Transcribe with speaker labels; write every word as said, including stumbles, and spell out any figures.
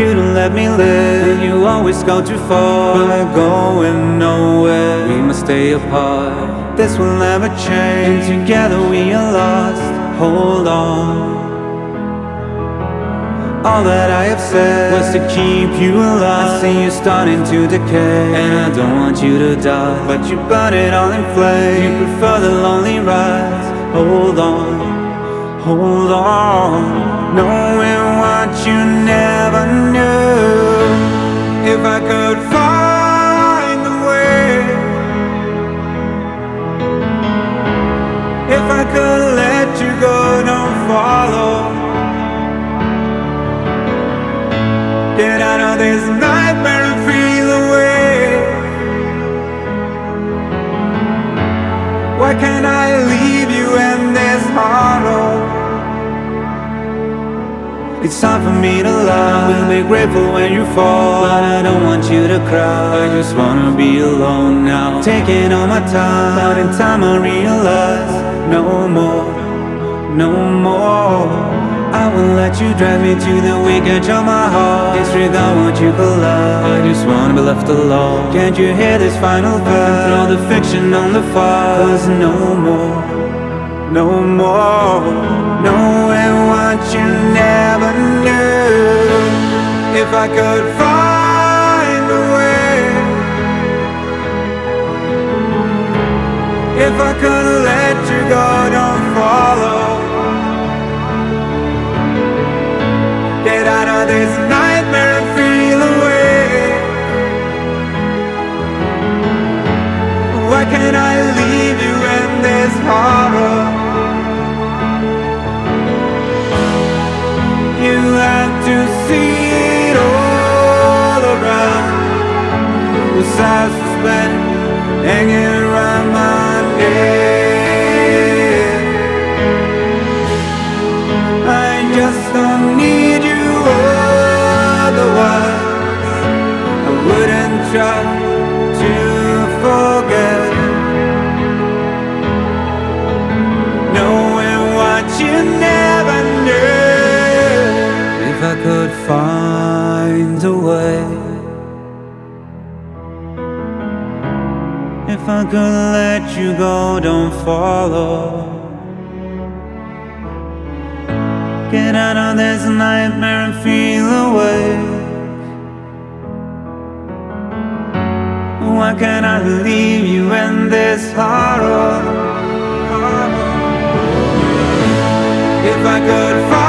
Speaker 1: you to let me live, and you always go too far. We're going nowhere, we must stay apart. This will never change, and together we are lost. Hold on. All that I have said was to keep you alive. I see you starting to decay, and I don't want you to die, but you burn it all in flames. You prefer the lonely rides. Hold on, hold on, knowing what you never knew. If I could find a way, if I could let you go, don't follow. Get out of this nightmare and feel away. Why can't I leave you in this hollow? It's time for me to lie. We'll be grateful when you fall, but I don't want you to cry. I just wanna be alone now, taking all my time. But in time I realize, no more, no more. I won't let you drag me to the weak edge of my heart. Disregard what you collide, I just wanna be left alone. Can't you hear this final verse? Throw the fiction on the fire. Cause no more, no more, knowing what you never knew. If I could find a way, if I could let you go, don't follow. Get out of this nightmare and feel away. Why can't I leave you in this horror? You have to see it all around. The sad suspense hanging around my neck. I just don't need you. Otherwise, I wouldn't try to forget. Knowing what you never knew. If I could find a way, if I could let you go, don't follow. Get out of this nightmare and feel awake. Why can't I leave you in this horror? If I could find